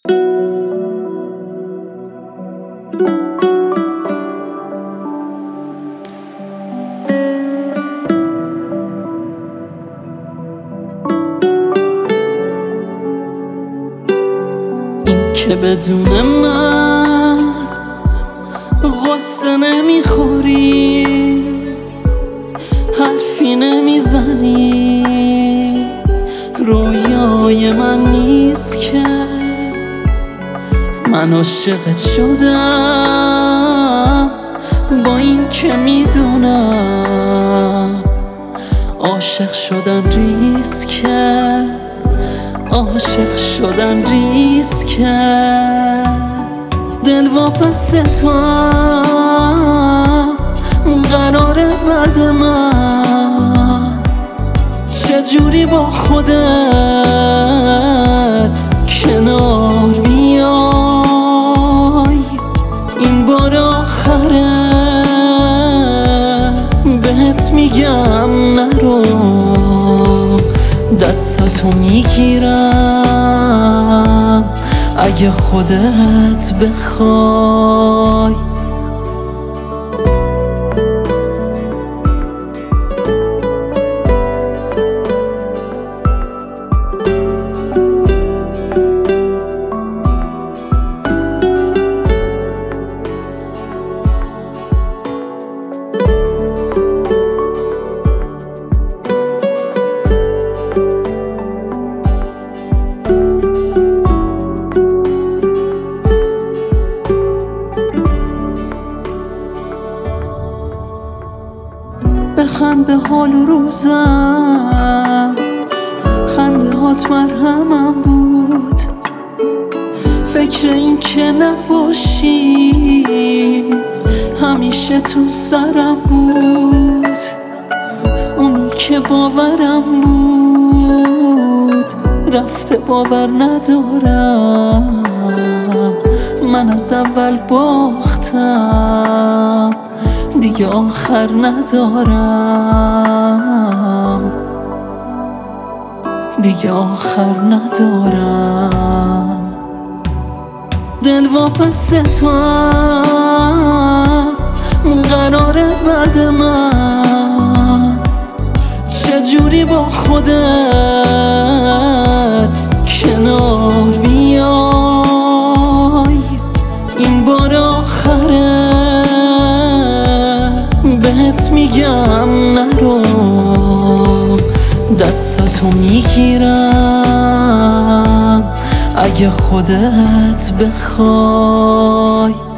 این که بدون من غصه نمیخوری، حرفی نمیزنی، رویای من نیست که من عاشقت شدم، با این که میدونم عاشق شدن ریسکه، عاشق شدن ریسکه. دل واپس تو قراره بعد من چجوری با خودت کنار بیای، این بار آخره بهت میگم نرو، دستاتو میگیرم اگه خودت بخوای. بخند به حال و روزم، خنده هات مرهمم بود، فکر این که نباشی همیشه تو سرم بود، اونی که باورم بود رفته باور ندارم، من از اول باختم دیگه آخر ندارم، دیگه آخر ندارم. دل واپس تو قراره بعد من چجوری با خودت کنار بیای، این بار آخره بهت میگم نرو، دستاتو میگیرم اگه خودت بخوای.